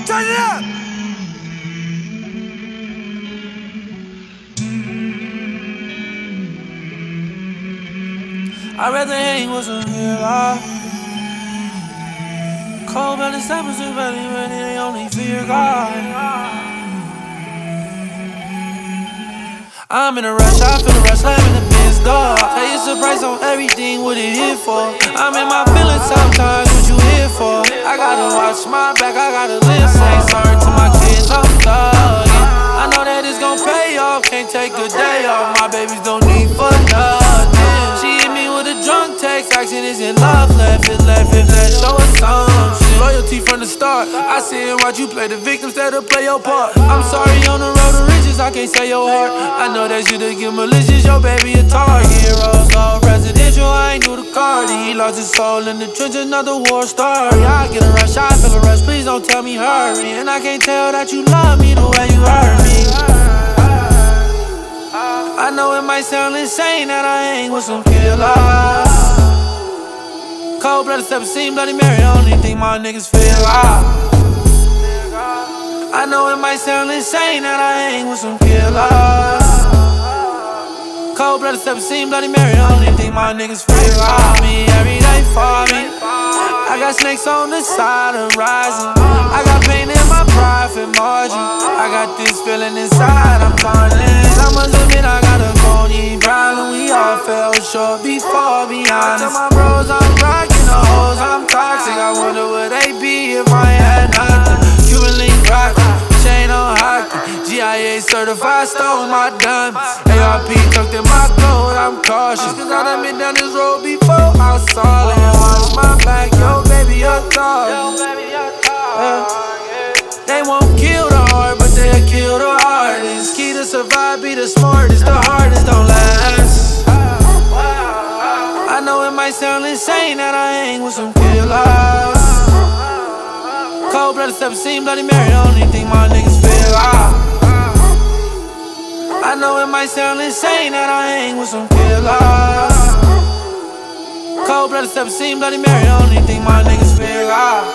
Turn it up! I'd rather hang with some heroes. Cold-blooded steppers who really, they only fear God. I'm in a rush, I feel a rush, slamming the Benz door. Say it's a price on everything, what it here for? I'm in my feelings sometimes, what you here for? I gotta watch my back, I gotta live. Say sorry to my kids, I'm thugging. I know that it's gon' pay off, can't take a day off. My babies don't need for nothing. She hit me with a drunk text, asking is it love left? If that show us some shit. Loyalty from the start, I sit and watch you play the victim instead of play your part. I'm sorry on the road to riches, I can't say your heart. I know that you to get malicious, your baby a target. Heroes go presidential, I ain't do the card. He lost his soul in the trenches, another war story. I get a rush, I feel a rush, please don't tell me hurry. And I can't tell that you love me the way you hurt me. I know it might sound insane that I ain't with some killers. Cold-blooded steppers, seen Bloody Mary, I only think my niggas feel out. I know it might sound insane that I ain't with some killers. Cold-blooded steppers, seen Bloody Mary, I only think my niggas feel out. Me every day for me. I got snakes on the side of rising. I got pain in my profit margin. I got this feeling inside, I'm tarnished. I must admit I got a phony problem. We all fell short before, be honest. Tell my bros I'm rocking the hoes, I'm toxic. I wonder where they be if I had nothing. Cuban link rockin', chain on hockey. GIA certified, stole my diamonds. ARP tucked in my coat, I'm cautious. Cause I done been down this road before, I saw it. Watch my back, yo baby, you're tall. They won't kill the heart, but they'll kill the hardest. Key to survive, be the smartest, the hardest don't last. I know it might sound insane that I ain't with some killers. Cold-blooded steppers, seen Bloody Mary, I only think my niggas feel out. I know it might sound insane that I ain't with some killers. Cold-blooded steppers, seen Bloody Mary, I only think my niggas feel out.